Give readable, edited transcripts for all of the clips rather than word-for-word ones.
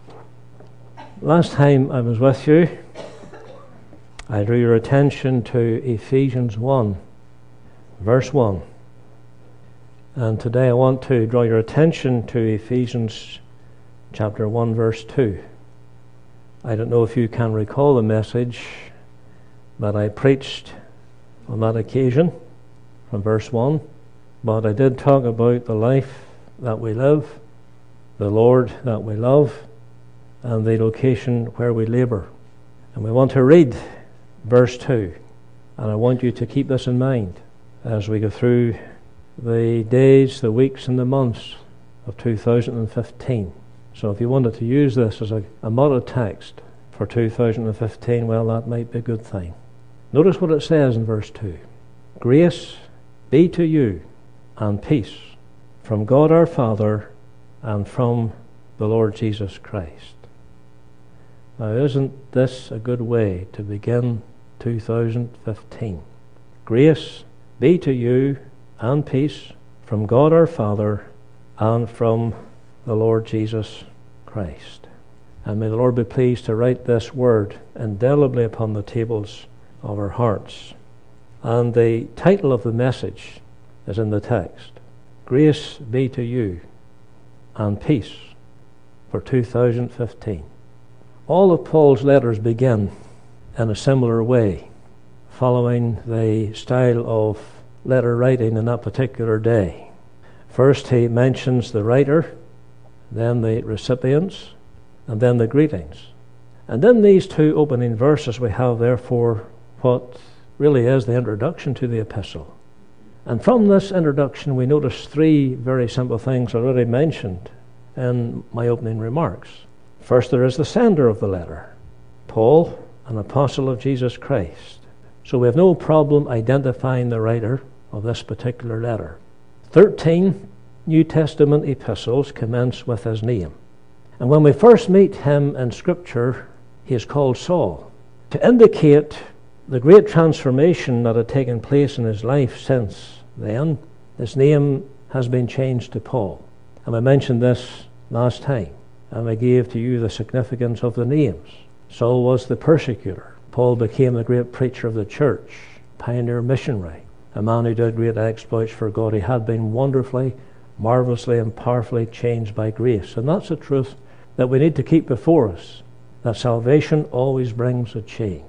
Last time I was with you, I drew your attention to Ephesians 1, verse 1. And today I want to draw your attention to Ephesians chapter 1, verse 2. I don't know if you can recall the message, but I preached on that occasion from verse 1. But I did talk about the life that we live, the Lord that we love, and the location where we labour. And we want to read verse 2. And I want you to keep this in mind as we go through the days, the weeks, and the months of 2015. So if you wanted to use this as a model text for 2015, well, that might be a good thing. Notice what it says in verse 2. Grace be to you and peace from God our Father and from the Lord Jesus Christ. Now, isn't this a good way to begin 2015? Grace be to you and peace from God our Father and from the Lord Jesus Christ. And may the Lord be pleased to write this word indelibly upon the tables of our hearts. And the title of the message is in the text. Grace be to you and peace for 2015. All of Paul's letters begin in a similar way, following the style of letter writing in that particular day. First he mentions the writer, then the recipients, and then the greetings. And in these two opening verses we have therefore what really is the introduction to the epistle. And from this introduction we notice three very simple things already mentioned in my opening remarks. First, there is the sender of the letter, Paul, an apostle of Jesus Christ. So we have no problem identifying the writer of this particular letter. 13 New Testament epistles commence with his name. And when we first meet him in Scripture, he is called Saul, to indicate the great transformation that had taken place in his life since then. His name has been changed to Paul. And I mentioned this last time, and I gave to you the significance of the names. Saul was the persecutor. Paul became the great preacher of the church, pioneer missionary, a man who did great exploits for God. He had been wonderfully, marvelously, and powerfully changed by grace. And that's a truth that we need to keep before us, that salvation always brings a change.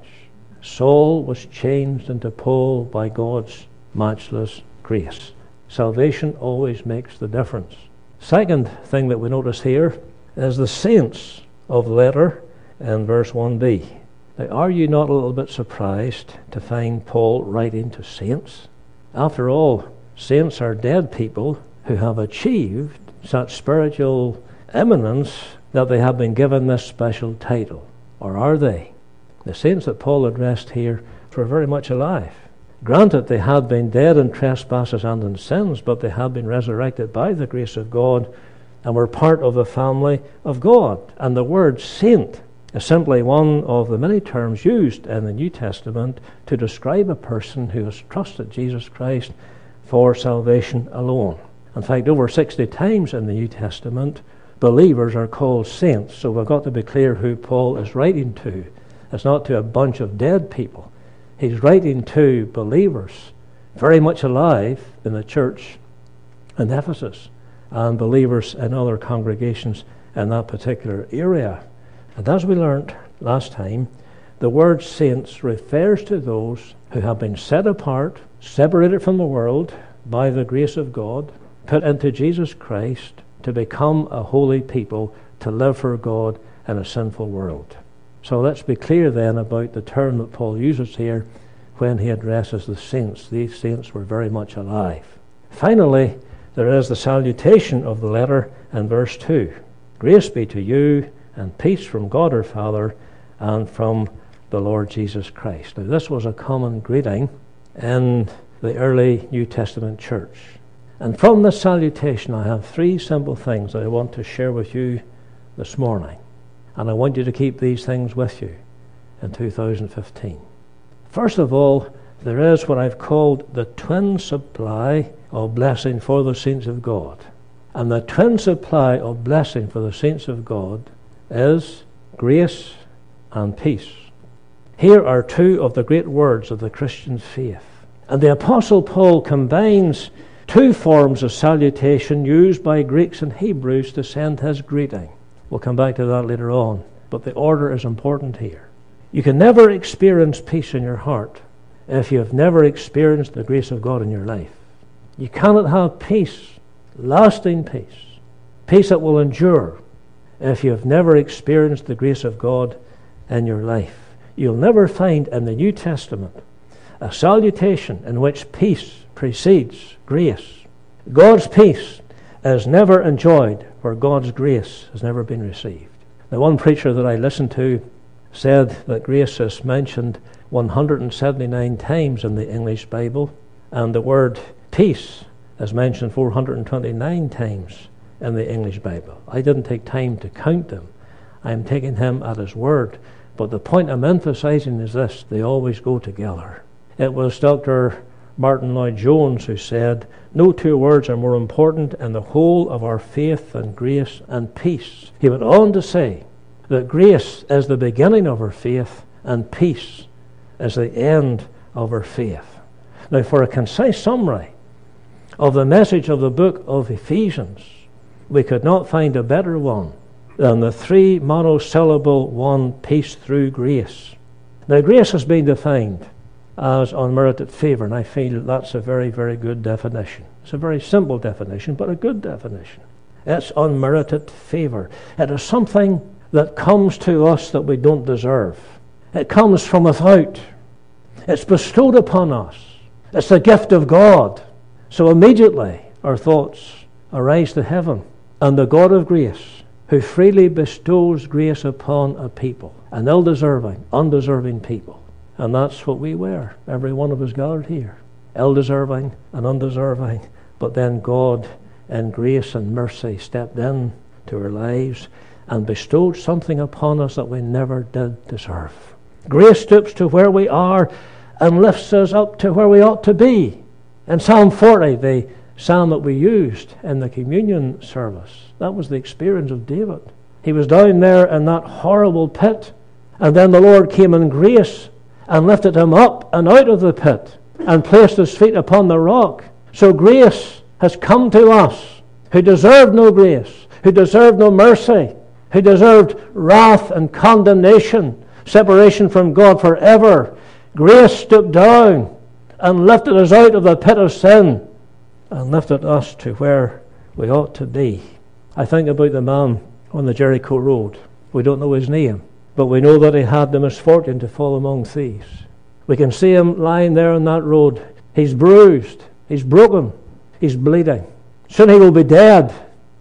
Saul was changed into Paul by God's matchless grace. Salvation always makes the difference. Second thing that we notice here is the saints of the letter in verse 1b. Now, are you not a little bit surprised to find Paul writing to saints? After all, saints are dead people who have achieved such spiritual eminence that they have been given this special title. Or are they? The saints that Paul addressed here were very much alive. Granted, they had been dead in trespasses and in sins, but they had been resurrected by the grace of God and were part of the family of God. And the word saint is simply one of the many terms used in the New Testament to describe a person who has trusted Jesus Christ for salvation alone. In fact, over 60 times in the New Testament, believers are called saints. So we've got to be clear who Paul is writing to. It's not to a bunch of dead people. He's writing to believers very much alive in the church in Ephesus and believers in other congregations in that particular area. And as we learned last time, the word saints refers to those who have been set apart, separated from the world by the grace of God, put into Jesus Christ to become a holy people, to live for God in a sinful world. So let's be clear then about the term that Paul uses here when he addresses the saints. These saints were very much alive. Finally, there is the salutation of the letter in verse 2. Grace be to you and peace from God our Father and from the Lord Jesus Christ. Now, this was a common greeting in the early New Testament church. And from this salutation, I have three simple things that I want to share with you this morning. And I want you to keep these things with you in 2015. First of all, there is what I've called the twin supply of blessing for the saints of God. And the twin supply of blessing for the saints of God is grace and peace. Here are two of the great words of the Christian faith. And the Apostle Paul combines two forms of salutation used by Greeks and Hebrews to send his greeting. We'll come back to that later on, but the order is important here. You can never experience peace in your heart if you have never experienced the grace of God in your life. You cannot have peace, lasting peace, peace that will endure, if you have never experienced the grace of God in your life. You'll never find in the New Testament a salutation in which peace precedes grace. God's peace is never enjoyed where God's grace has never been received. The one preacher that I listened to said that grace is mentioned 179 times in the English Bible, and the word peace is mentioned 429 times in the English Bible. I didn't take time to count them. I'm taking him at his word. But the point I'm emphasizing is this: they always go together. It was Dr. Martin Lloyd-Jones who said, "No two words are more important in the whole of our faith than grace and peace." He went on to say that grace is the beginning of our faith and peace is the end of our faith. Now, for a concise summary of the message of the book of Ephesians, we could not find a better one than the three monosyllable one, peace through grace. Now, grace has been defined as unmerited favor, and I feel that's a very, very good definition. It's a very simple definition, but a good definition. It's unmerited favor. It is something that comes to us that we don't deserve. It comes from without. It's bestowed upon us. It's the gift of God. So immediately our thoughts arise to heaven and the God of grace, who freely bestows grace upon a people, an ill-deserving, undeserving people. And that's what we were, every one of us gathered here, ill-deserving and undeserving. But then God, in grace and mercy, stepped in to our lives and bestowed something upon us that we never did deserve. Grace stoops to where we are and lifts us up to where we ought to be. In Psalm 40, the psalm that we used in the communion service, that was the experience of David. He was down there in that horrible pit, and then the Lord came in grace and lifted him up and out of the pit and placed his feet upon the rock. So grace has come to us who deserved no grace, who deserved no mercy, who deserved wrath and condemnation, separation from God forever. Grace stooped down and lifted us out of the pit of sin and lifted us to where we ought to be. I think about the man on the Jericho Road. We don't know his name, but we know that he had the misfortune to fall among thieves. We can see him lying there on that road. He's bruised, he's broken, he's bleeding. Soon he will be dead.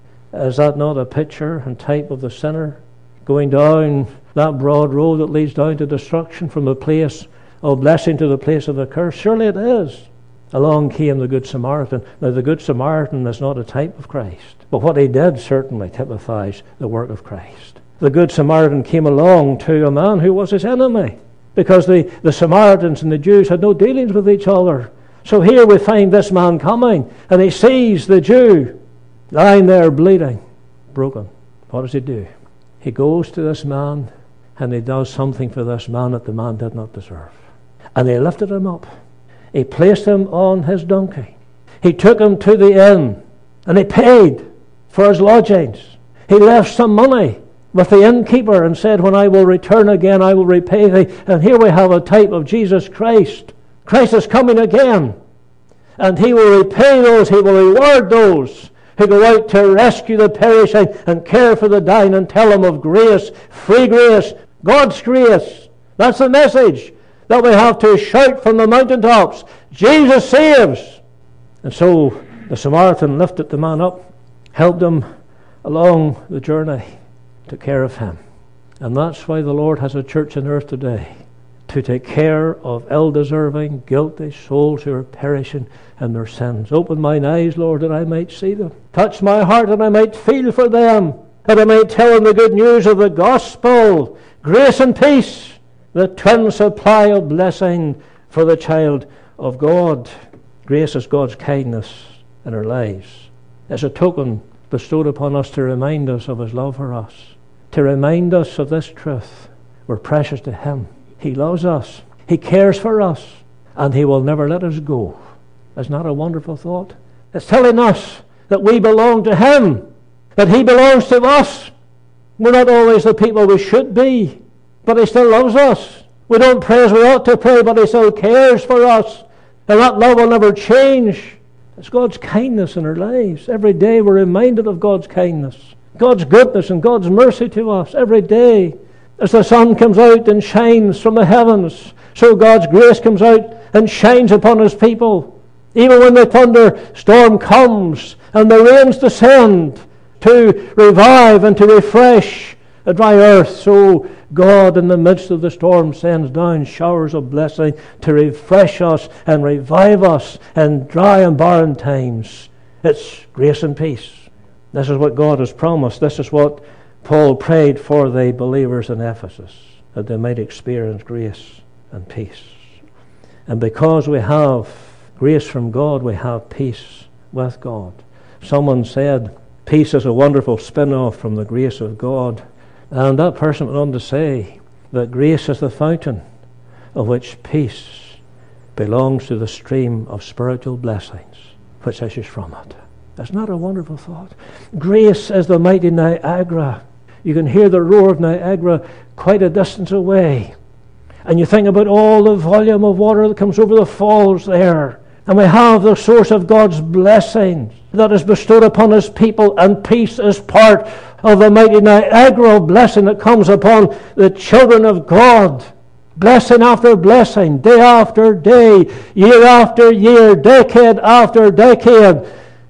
Is that not a picture and type of the sinner going down that broad road that leads down to destruction, from the place of blessing to the place of the curse? Surely it is. Along came the Good Samaritan. Now, the Good Samaritan is not a type of Christ, but what he did certainly typifies the work of Christ. The Good Samaritan came along to a man who was his enemy, because the Samaritans and the Jews had no dealings with each other. So here we find this man coming, and he sees the Jew lying there bleeding, broken. What does he do? He goes to this man, and he does something for this man that the man did not deserve. And he lifted him up. He placed him on his donkey. He took him to the inn, and he paid for his lodgings. He left some money with the innkeeper and said, "When I will return again, I will repay thee." And here we have a type of Jesus Christ. Christ is coming again, and he will repay those, he will reward those who go out to rescue the perishing and care for the dying and tell them of grace, free grace, God's grace. That's the message that we have to shout from the mountaintops. Jesus saves. And so the Samaritan lifted the man up, helped him along the journey, took care of him. And that's why the Lord has a church on earth today, to take care of ill-deserving, guilty souls who are perishing in their sins. Open mine eyes, Lord, that I might see them. Touch my heart that I might feel for them, that I might tell them the good news of the gospel. Grace and peace, the twin supply of blessing for the child of God. Grace is God's kindness in our lives. It's a token bestowed upon us to remind us of his love for us. to remind us of this truth. We're precious to Him. He loves us. He cares for us. And He will never let us go. Isn't that a wonderful thought? It's telling us that we belong to Him, that He belongs to us. We're not always the people we should be, but He still loves us. We don't pray as we ought to pray, but He still cares for us. And that love will never change. It's God's kindness in our lives. Every day we're reminded of God's kindness, God's goodness and God's mercy to us every day. As the sun comes out and shines from the heavens, so God's grace comes out and shines upon His people. Even when the thunderstorm comes and the rains descend to revive and to refresh a dry earth, so God in the midst of the storm sends down showers of blessing to refresh us and revive us in dry and barren times. It's grace and peace. This is what God has promised. This is what Paul prayed for the believers in Ephesus, that they might experience grace and peace. And because we have grace from God, we have peace with God. Someone said, peace is a wonderful spin-off from the grace of God. And that person went on to say that grace is the fountain of which peace belongs to the stream of spiritual blessings which issues from it. That's not a wonderful thought. Grace is the mighty Niagara. You can hear the roar of Niagara quite a distance away. And you think about all the volume of water that comes over the falls there. And we have the source of God's blessings that is bestowed upon His people, and peace is part of the mighty Niagara blessing that comes upon the children of God. Blessing after blessing, day after day, year after year, decade after decade.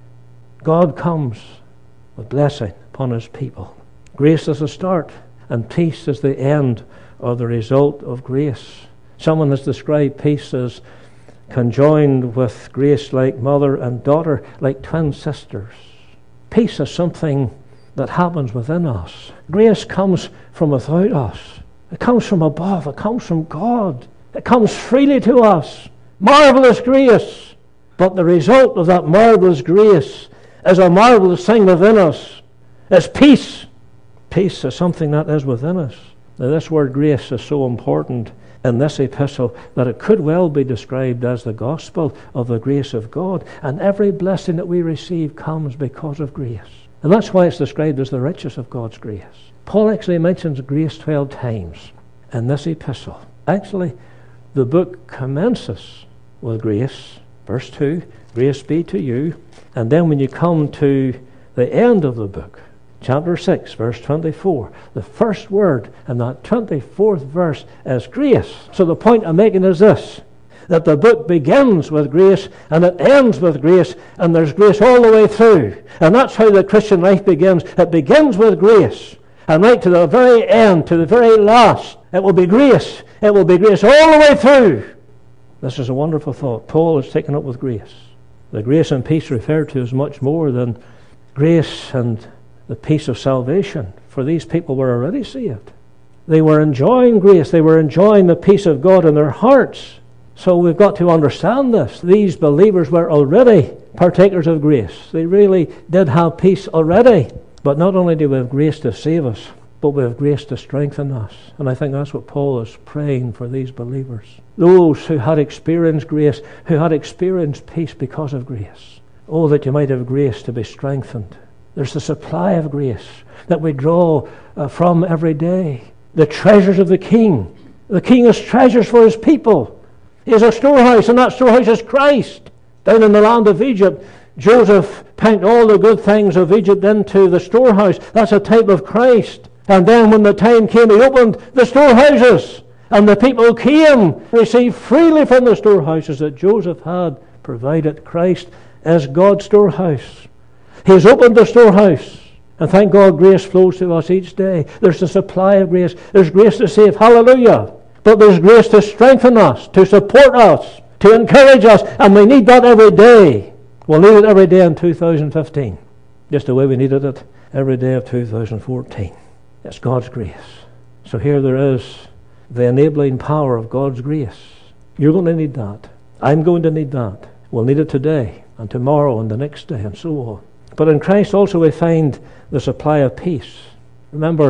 God comes with blessing upon His people. Grace is the start, and peace is the end or the result of grace. Someone has described peace as conjoined with grace like mother and daughter, like twin sisters. Peace is something that happens within us. Grace comes from without us. It comes from above. It comes from God. It comes freely to us. Marvelous grace. But the result of that marvelous grace is a marvelous thing within us. It's peace. Peace is something that is within us. Now, this word grace is so important in this epistle that it could well be described as the gospel of the grace of God. And every blessing that we receive comes because of grace. And that's why it's described as the riches of God's grace. Paul actually mentions grace 12 times in this epistle. Actually, the book commences with grace. Verse 2, grace be to you. And then when you come to the end of the book, chapter 6, verse 24, the first word in that 24th verse is grace. So the point I'm making is this, that the book begins with grace and it ends with grace, and there's grace all the way through. And that's how the Christian life begins. It begins with grace, and right to the very end, to the very last, it will be grace. It will be grace all the way through. This is a wonderful thought. Paul is taken up with grace. The grace and peace referred to is much more than grace and the peace of salvation, for these people were already saved. They were enjoying grace. They were enjoying the peace of God in their hearts. So we've got to understand this. These believers were already partakers of grace. They really did have peace already. But not only do we have grace to save us, but we have grace to strengthen us. And I think that's what Paul is praying for these believers. Those who had experienced grace, who had experienced peace because of grace. Oh, that you might have grace to be strengthened. There's the supply of grace that we draw from every day. The treasures of the King. The King has treasures for His people. He has a storehouse, and that storehouse is Christ. Down in the land of Egypt, Joseph packed all the good things of Egypt into the storehouse. That's a type of Christ. And then when the time came, He opened the storehouses. And the people came, received freely from the storehouses that Joseph had provided. Christ is God's storehouse. He has opened the storehouse. And thank God grace flows to us each day. There's the supply of grace. There's grace to save. Hallelujah. But there's grace to strengthen us, to support us, to encourage us. And we need that every day. We'll need it every day in 2015. Just the way we needed it every day of 2014. It's God's grace. So here there is the enabling power of God's grace. You're going to need that. I'm going to need that. We'll need it today and tomorrow and the next day and so on. But in Christ also we find the supply of peace. Remember,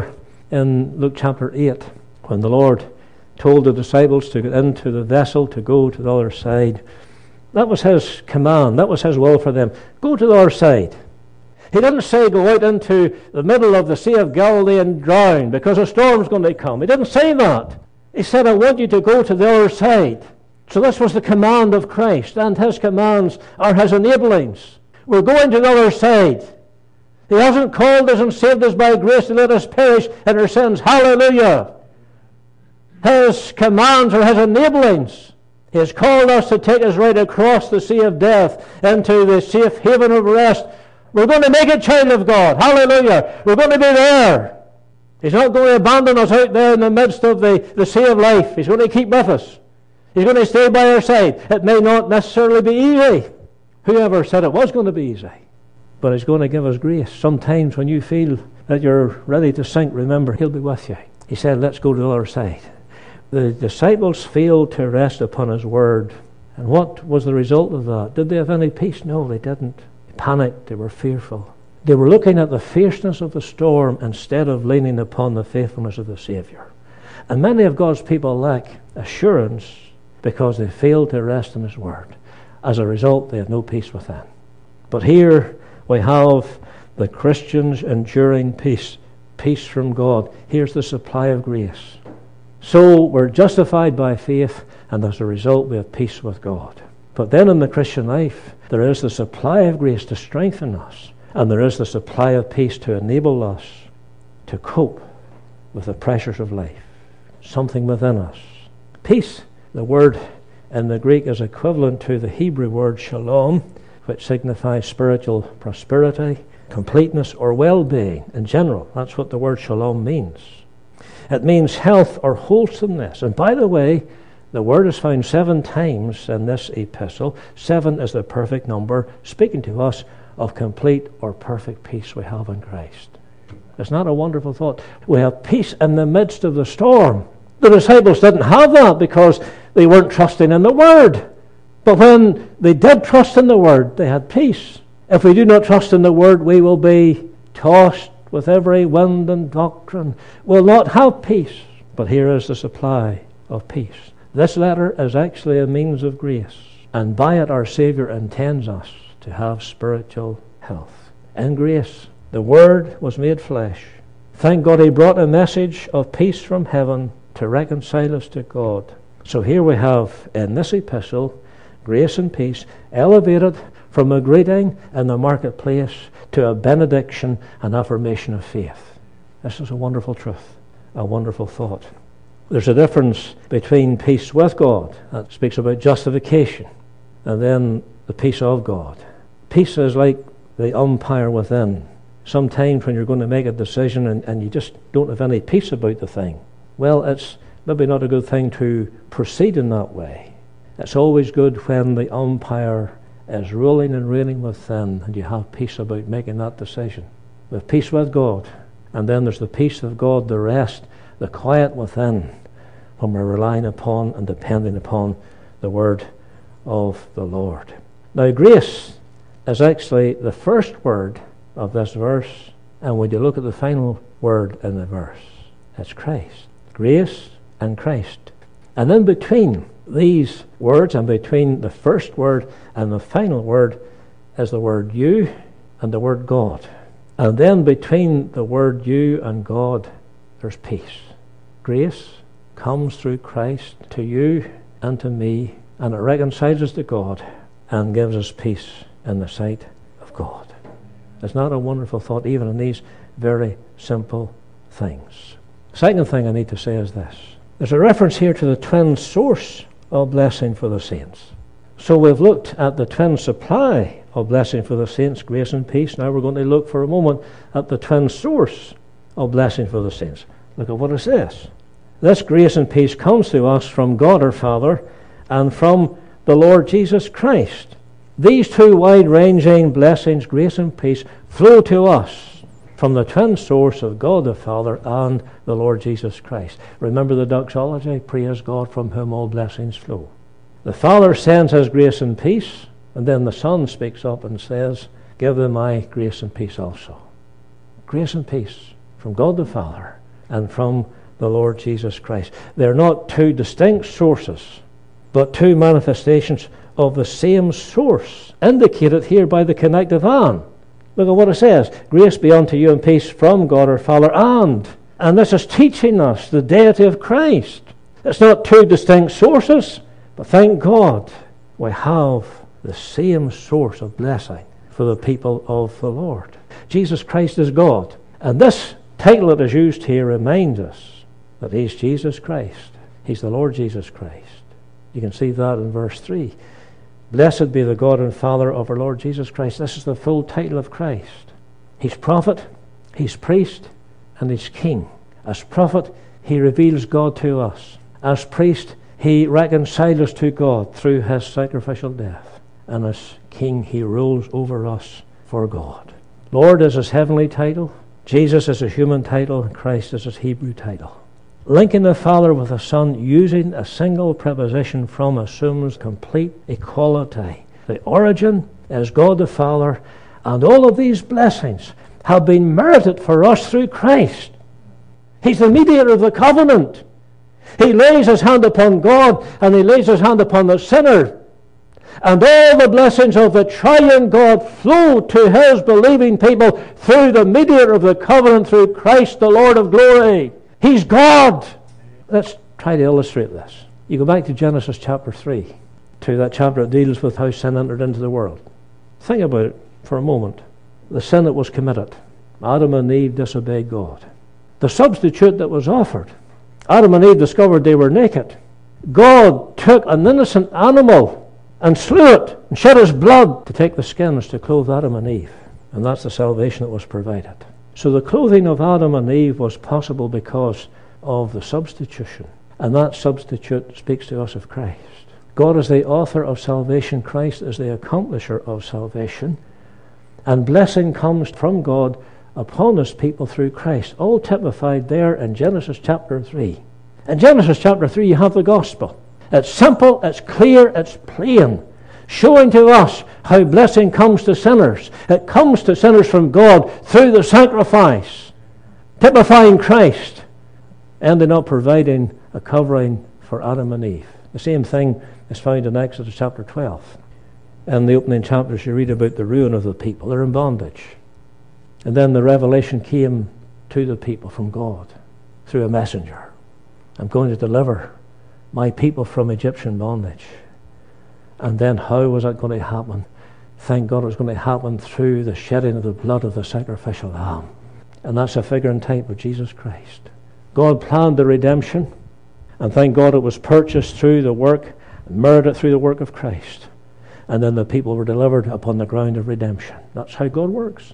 in Luke chapter 8, when the Lord told the disciples to get into the vessel to go to the other side. That was his command. That was his will for them. Go to the other side. He didn't say go out into the middle of the Sea of Galilee and drown because a storm's going to come. He didn't say that. He said, I want you to go to the other side. So this was the command of Christ, and his commands are his enablings. We're going to the other side. He hasn't called us and saved us by grace to let us perish in our sins. Hallelujah! His commands are his enablings. He has called us to take us right across the sea of death into the safe haven of rest. We're going to make it, child of God. Hallelujah! We're going to be there. He's not going to abandon us out there in the midst of the sea of life. He's going to keep with us. He's going to stay by our side. It may not necessarily be easy. Whoever said it was going to be easy? But he's going to give us grace. Sometimes when you feel that you're ready to sink, remember, he'll be with you. He said, let's go to the other side. The disciples failed to rest upon his word. And what was the result of that? Did they have any peace? No, they didn't. They panicked. They were fearful. They were looking at the fierceness of the storm instead of leaning upon the faithfulness of the Savior. And many of God's people lack assurance because they failed to rest in his word. As a result, they have no peace within. But here we have the Christians enduring peace, peace from God. Here's the supply of grace. So we're justified by faith, and as a result we have peace with God. But then in the Christian life, there is the supply of grace to strengthen us, and there is the supply of peace to enable us to cope with the pressures of life. Something within us. Peace, the word in the Greek, is equivalent to the Hebrew word shalom, which signifies spiritual prosperity, completeness, or well-being in general. That's what the word shalom means. It means health or wholesomeness. And by the way, the word is found 7 times in this epistle. 7 is the perfect number, speaking to us of complete or perfect peace we have in Christ. It's not a wonderful thought. We have peace in the midst of the storm. The disciples didn't have that because they weren't trusting in the Word. But when they did trust in the Word, they had peace. If we do not trust in the Word, we will be tossed with every wind and doctrine, will not have peace. But here is the supply of peace. This letter is actually a means of grace, and by it our Saviour intends us to have spiritual health. In grace, the Word was made flesh. Thank God he brought a message of peace from heaven to reconcile us to God. So here we have in this epistle grace and peace elevated from a greeting in the marketplace to a benediction and affirmation of faith. This is a wonderful truth, a wonderful thought. There's a difference between peace with God, that speaks about justification, and then the peace of God. Peace is like the umpire within. Sometimes when you're going to make a decision and you just don't have any peace about the thing, well, it's maybe not a good thing to proceed in that way. It's always good when the umpire is ruling and reigning within, and you have peace about making that decision. We have peace with God, and then there's the peace of God, the rest, the quiet within, when we're relying upon and depending upon the word of the Lord. Now, grace is actually the first word of this verse, and when you look at the final word in the verse, it's Christ. Grace and Christ. And in between these words, and between the first word and the final word, is the word you and the word God. And then between the word you and God, there's peace. Grace comes through Christ to you and to me, and it reconciles us to God and gives us peace in the sight of God. It's not a wonderful thought, even in these very simple things. Second thing I need to say is this. There's a reference here to the twin source of blessing for the saints. So we've looked at the twin supply of blessing for the saints, grace and peace. Now we're going to look for a moment at the twin source of blessing for the saints. Look at what it says. This grace and peace comes to us from God our Father and from the Lord Jesus Christ. These two wide-ranging blessings, grace and peace, flow to us from the twin source of God the Father and the Lord Jesus Christ. Remember the doxology? Praise God from whom all blessings flow. The Father sends his grace and peace, and then the Son speaks up and says, give them my grace and peace also. Grace and peace from God the Father and from the Lord Jesus Christ. They're not two distinct sources, but two manifestations of the same source, indicated here by the connective "and." Look at what it says. Grace be unto you and peace from God our Father and this is teaching us the deity of Christ. It's not two distinct sources, but thank God we have the same source of blessing for the people of the Lord. Jesus Christ is God. And this title that is used here reminds us that He's Jesus Christ. He's the Lord Jesus Christ. You can see that in verse 3. Blessed be the God and Father of our Lord Jesus Christ. This is the full title of Christ. He's prophet, He's priest, and He's king. As prophet, He reveals God to us. As priest, He reconciles us to God through His sacrificial death. And as king, He rules over us for God. Lord is His heavenly title. Jesus is His human title. And Christ is His Hebrew title. Linking the Father with the Son using a single preposition from assumes complete equality. The origin is God the Father, and all of these blessings have been merited for us through Christ. He's the mediator of the covenant. He lays His hand upon God, and He lays His hand upon the sinner. And all the blessings of the triune God flow to His believing people through the mediator of the covenant, through Christ the Lord of glory. He's God. Let's try to illustrate this. You go back to Genesis chapter 3, to that chapter that deals with how sin entered into the world. Think about it for a moment. The sin that was committed. Adam and Eve disobeyed God. The substitute that was offered. Adam and Eve discovered they were naked. God took an innocent animal and slew it and shed His blood to take the skins to clothe Adam and Eve. And that's the salvation that was provided. So the clothing of Adam and Eve was possible because of the substitution. And that substitute speaks to us of Christ. God is the author of salvation. Christ is the accomplisher of salvation. And blessing comes from God upon His people through Christ. All typified there in Genesis chapter 3. In Genesis chapter 3 you have the gospel. It's simple, it's clear, it's plain. Showing to us how blessing comes to sinners. It comes to sinners from God through the sacrifice, typifying Christ, ending up providing a covering for Adam and Eve. The same thing is found in Exodus chapter 12. In the opening chapters you read about the ruin of the people. They're in bondage. And then the revelation came to the people from God through a messenger. I'm going to deliver my people from Egyptian bondage. And then how was that going to happen? Thank God it was going to happen through the shedding of the blood of the sacrificial lamb. And that's a figure and type of Jesus Christ. God planned the redemption, and thank God it was purchased through the work, merited through the work of Christ. And then the people were delivered upon the ground of redemption. That's how God works.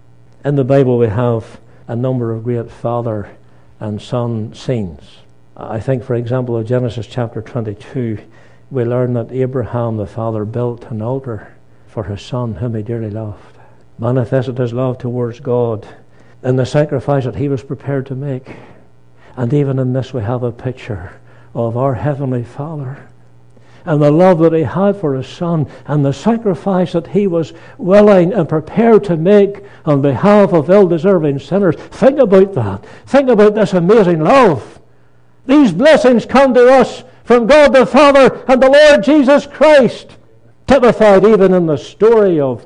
In the Bible we have a number of great father and son scenes. I think, for example, in Genesis chapter 22, we learn that Abraham, the father, built an altar for his son, whom he dearly loved. Manifested his love towards God in the sacrifice that he was prepared to make. And even in this we have a picture of our Heavenly Father and the love that He had for His Son and the sacrifice that He was willing and prepared to make on behalf of ill-deserving sinners. Think about that. Think about this amazing love. These blessings come to us from God the Father and the Lord Jesus Christ, typified even in the story of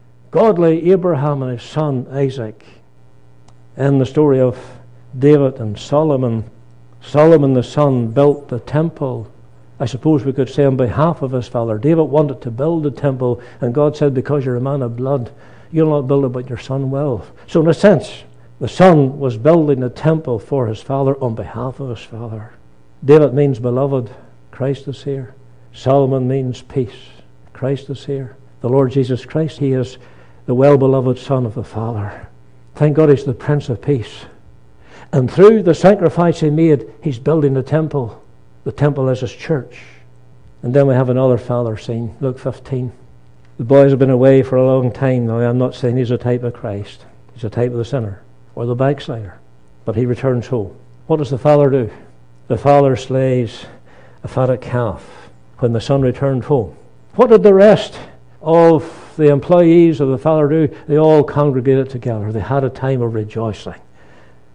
godly Abraham and his son Isaac, and the story of David and Solomon. Solomon the son built the temple, I suppose we could say, on behalf of his father. David wanted to build the temple, and God said, because you're a man of blood, you'll not build it, but your son will. So in a sense, the son was building the temple for his father on behalf of his father. David means beloved. Christ is here. Solomon means peace. Christ is here. The Lord Jesus Christ, He is the well-beloved Son of the Father. Thank God He's the Prince of Peace. And through the sacrifice He made, He's building the temple. The temple is His church. And then we have another father scene, Luke 15. The boys have been away for a long time now. I'm not saying he's a type of Christ. He's a type of the sinner or the backslider. But he returns home. What does the father do? The father slays a fatted calf when the son returned home. What did the rest of the employees of the father do? They all congregated together. They had a time of rejoicing.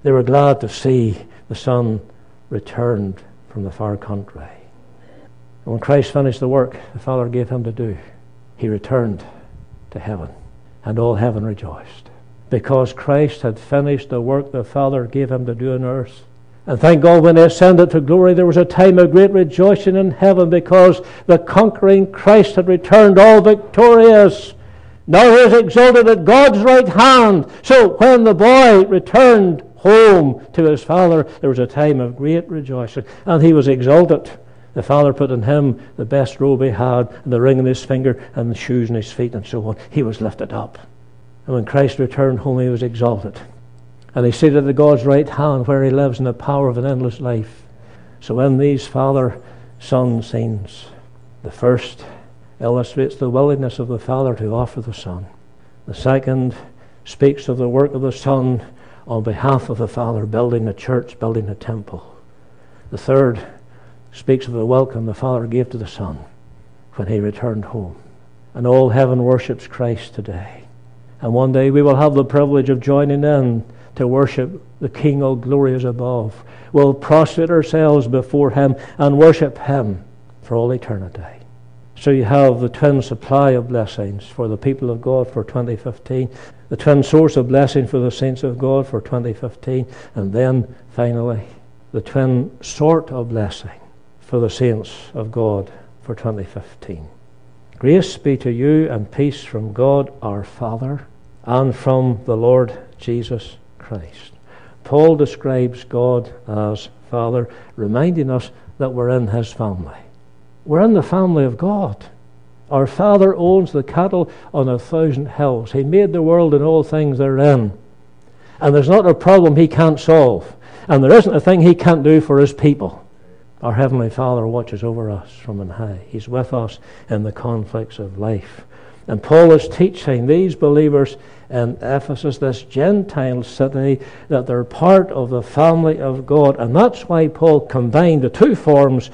They were glad to see the Son returned from the far country. And when Christ finished the work the Father gave him to do, he returned to heaven, and all heaven rejoiced, because Christ had finished the work the Father gave him to do on earth. And thank God, when he ascended to glory, there was a time of great rejoicing in heaven, because the conquering Christ had returned all victorious. Now he is exalted at God's right hand. So when the boy returned home to his father, there was a time of great rejoicing, and he was exalted. The Father put on him the best robe he had, and the ring on his finger, and the shoes on his feet, and so on. He was lifted up. And when Christ returned home, he was exalted. And he's seated at God's right hand, where he lives in the power of an endless life. So in these Father-Son scenes, the first illustrates the willingness of the Father to offer the Son. The second speaks of the work of the Son on behalf of the Father, building a church, building a temple. The third speaks of the welcome the Father gave to the Son when he returned home. And all heaven worships Christ today. And one day we will have the privilege of joining in to worship the King all glorious above. We'll prostrate ourselves before him and worship him for all eternity. So you have the twin supply of blessings for the people of God for 2015, the twin source of blessing for the saints of God for 2015, and then finally the twin sort of blessing for the saints of God for 2015. Grace be to you and peace from God our Father and from the Lord Jesus Christ. Paul describes God as Father, reminding us that we're in his family. We're in the family of God. Our Father owns the cattle on 1,000 hills. He made the world and all things therein. And there's not a problem he can't solve. And there isn't a thing he can't do for his people. Our Heavenly Father watches over us from on high. He's with us in the conflicts of life. And Paul is teaching these believers in Ephesus, this Gentile city, that they're part of the family of God. And that's why Paul combined the two forms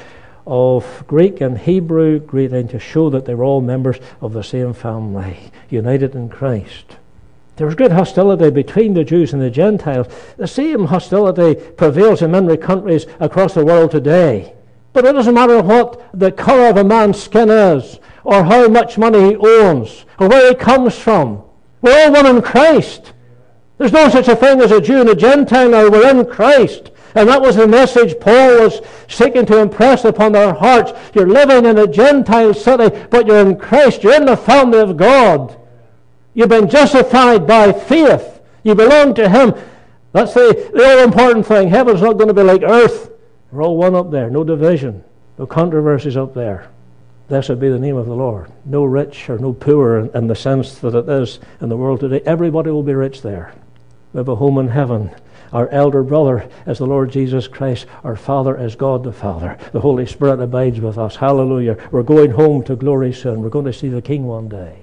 of Greek and Hebrew greeting to show that they were all members of the same family, united in Christ. There was great hostility between the Jews and the Gentiles. The same hostility prevails in many countries across the world today. But it doesn't matter what the colour of a man's skin is, or how much money he owns, or where he comes from. We're all one in Christ. There's no such a thing as a Jew and a Gentile now. We're in Christ. And that was the message Paul was seeking to impress upon their hearts. You're living in a Gentile city, but you're in Christ. You're in the family of God. You've been justified by faith. You belong to him. That's the all-important thing. Heaven's not going to be like earth. We're all one up there. No division. No controversies up there. Blessed be the name of the Lord. No rich or no poor in the sense that it is in the world today. Everybody will be rich there. We have a home in heaven. Our elder brother is the Lord Jesus Christ. Our Father is God the Father. The Holy Spirit abides with us. Hallelujah. We're going home to glory soon. We're going to see the King one day.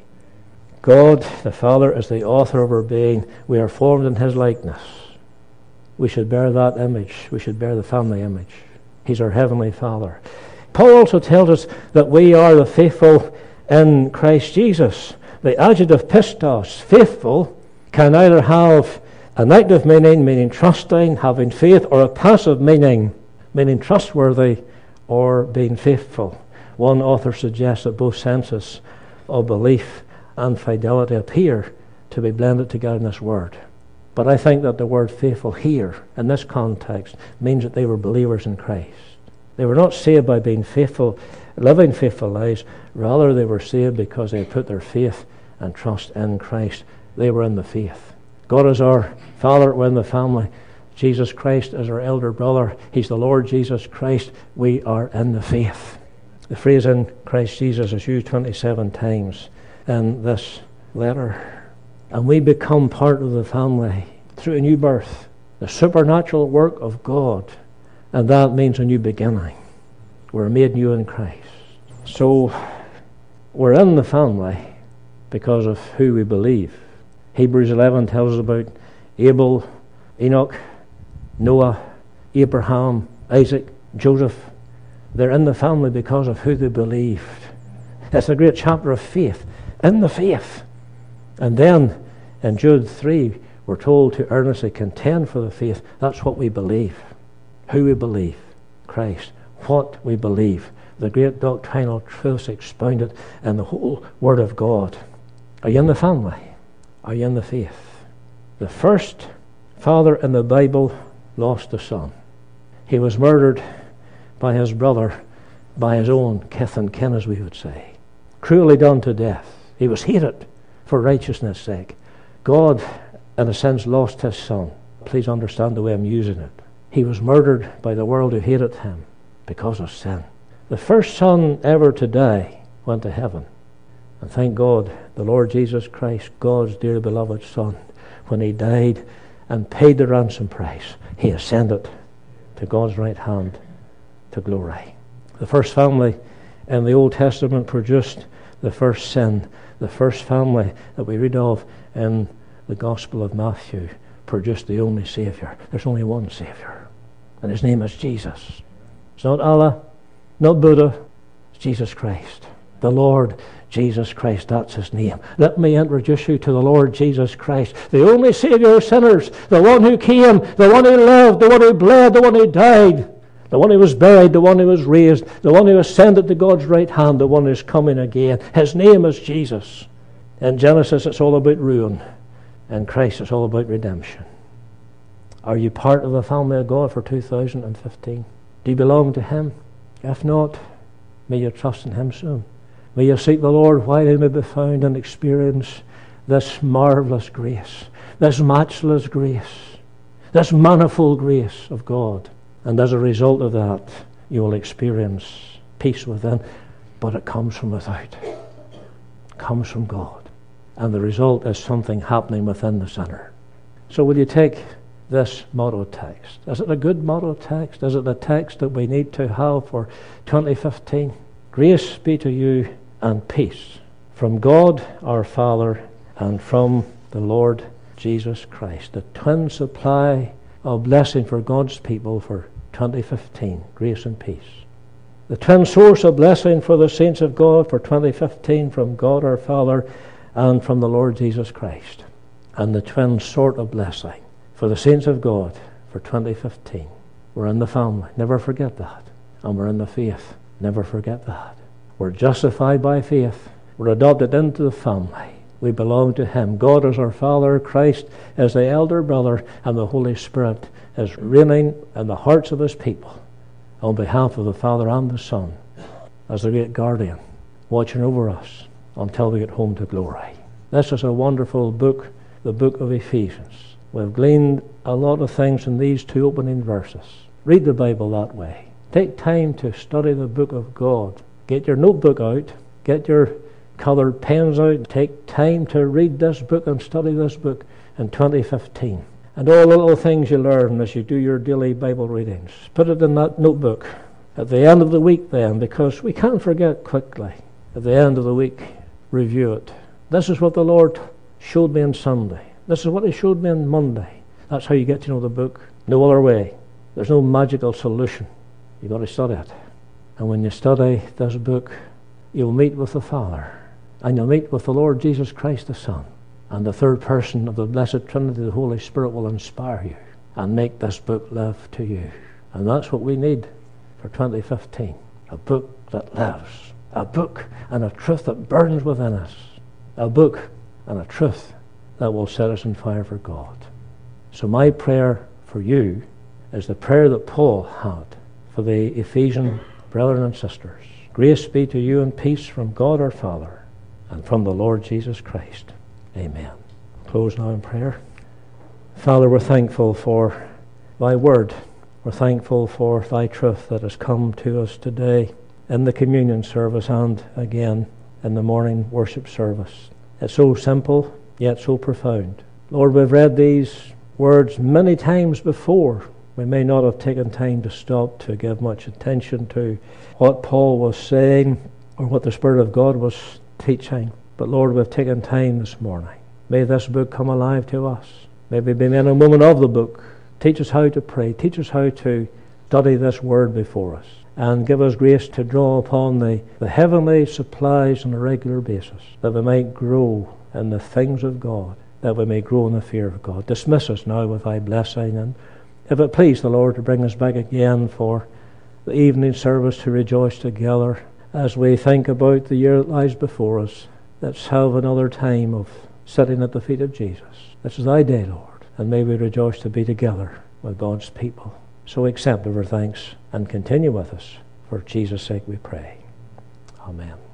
God the Father is the author of our being. We are formed in his likeness. We should bear that image. We should bear the family image. He's our heavenly Father. Paul also tells us that we are the faithful in Christ Jesus. The adjective pistos, faithful, can either have an active meaning, meaning trusting, having faith, or a passive meaning, meaning trustworthy or being faithful. One author suggests that both senses of belief and fidelity appear to be blended together in this word. But I think that the word faithful here, in this context, means that they were believers in Christ. They were not saved by being faithful, living faithful lives. Rather, they were saved because they put their faith and trust in Christ. They were in the faith. God is our Father. We're in the family. Jesus Christ is our elder brother. He's the Lord Jesus Christ. We are in the faith. The phrase in Christ Jesus is used 27 times in this letter. And we become part of the family through a new birth, the supernatural work of God. And that means a new beginning. We're made new in Christ. So we're in the family because of who we believe. Hebrews 11 tells us about Abel, Enoch, Noah, Abraham, Isaac, Joseph. They're in the family because of who they believed. It's a great chapter of faith, in the faith. And then in Jude 3, We're told to earnestly contend for the faith. That's what we believe. Who we believe. Christ. What we believe. The great doctrinal truths expounded in the whole Word of God. Are you in the family? Are you in the faith? The first father in the Bible lost a son. He was murdered by his brother, by his own kith and kin, as we would say. Cruelly done to death. He was hated for righteousness' sake. God, in a sense, lost his son. Please understand the way I'm using it. He was murdered by the world who hated him because of sin. The first son ever to die went to heaven. And thank God, the Lord Jesus Christ, God's dear beloved Son, when he died and paid the ransom price, he ascended to God's right hand to glory. The first family in the Old Testament produced the first sin. The first family that we read of in the Gospel of Matthew produced the only Saviour. There's only one Saviour, and his name is Jesus. It's not Allah, not Buddha, it's Jesus Christ. The Lord Jesus Christ, that's his name. Let me introduce you to the Lord Jesus Christ, the only Saviour of sinners, the one who came, the one who lived, the one who bled, the one who died, the one who was buried, the one who was raised, the one who ascended to God's right hand, the one who's coming again. His name is Jesus. In Genesis, it's all about ruin. In Christ, it's all about redemption. Are you part of the family of God for 2015? Do you belong to him? If not, may you trust in him soon. May you seek the Lord while he may be found and experience this marvelous grace, this matchless grace, this manifold grace of God. And as a result of that, you will experience peace within, but it comes from without. It comes from God. And the result is something happening within the sinner. So will you take this motto text? Is it a good motto text? Is it a text that we need to have for 2015? Grace be to you and peace from God our Father and from the Lord Jesus Christ. The twin supply of blessing for God's people for 2015, grace and peace. The twin source of blessing for the saints of God for 2015 from God our Father and from the Lord Jesus Christ. And the twin sort of blessing for the saints of God for 2015. We're in the family, never forget that. And we're in the faith, never forget that. We're justified by faith. We're adopted into the family. We belong to him. God is our Father, Christ is the elder brother, and the Holy Spirit is reigning in the hearts of his people on behalf of the Father and the Son as the great guardian, watching over us until we get home to glory. This is a wonderful book, the book of Ephesians. We've gleaned a lot of things in these two opening verses. Read the Bible that way. Take time to study the book of God. Get your notebook out. Get your coloured pens out. Take time to read this book and study this book in 2015. And all the little things you learn as you do your daily Bible readings, put it in that notebook at the end of the week then, because we can't forget quickly. At the end of the week, review it. This is what the Lord showed me on Sunday. This is what he showed me on Monday. That's how you get to know the book. No other way. There's no magical solution. You've got to study it. And when you study this book, you'll meet with the Father, and you'll meet with the Lord Jesus Christ the Son, and the third person of the Blessed Trinity, the Holy Spirit, will inspire you and make this book live to you. And that's what we need for 2015. A book that lives. A book and a truth that burns within us. A book and a truth that will set us on fire for God. So my prayer for you is the prayer that Paul had for the Ephesian brethren and sisters. Grace be to you and peace from God our Father and from the Lord Jesus Christ. Amen. Close now in prayer. Father, we're thankful for thy word. We're thankful for thy truth that has come to us today in the communion service and again in the morning worship service. It's so simple, yet so profound. Lord, we've read these words many times before. We may not have taken time to stop to give much attention to what Paul was saying or what the Spirit of God was teaching. But Lord, we've taken time this morning. May this book come alive to us. May we be men and women of the book. Teach us how to pray. Teach us how to study this word before us. And give us grace to draw upon the heavenly supplies on a regular basis, that we might grow in the things of God, that we may grow in the fear of God. Dismiss us now with thy blessing, and if it please the Lord to bring us back again for the evening service to rejoice together as we think about the year that lies before us, let's have another time of sitting at the feet of Jesus. This is thy day, Lord, and may we rejoice to be together with God's people. So accept our thanks and continue with us. For Jesus' sake we pray. Amen.